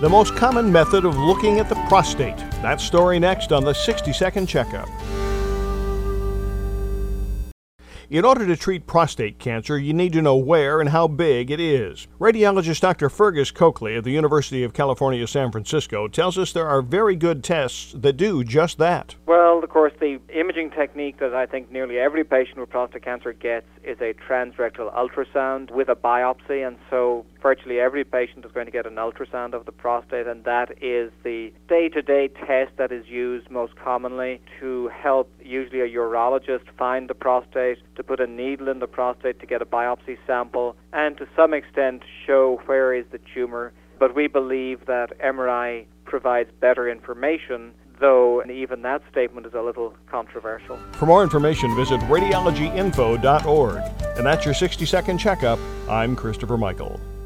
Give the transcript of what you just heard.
the most common method of looking at the prostate. That story next on the 60-Second Checkup. In order to treat prostate cancer, you need to know where and how big it is. Radiologist Dr. Fergus Coakley at the University of California, San Francisco tells us there are very good tests that do just that. Well, of course, the imaging technique that I think nearly every patient with prostate cancer gets is a transrectal ultrasound with a biopsy, and so virtually every patient is going to get an ultrasound of the prostate, and that is the day-to-day test that is used most commonly to help usually a urologist find the prostate, to put a needle in the prostate to get a biopsy sample, and to some extent show where is the tumor. But we believe that MRI provides better information, though even that statement is a little controversial. For more information, visit radiologyinfo.org. And that's your 60-Second Checkup. I'm Christopher Michael.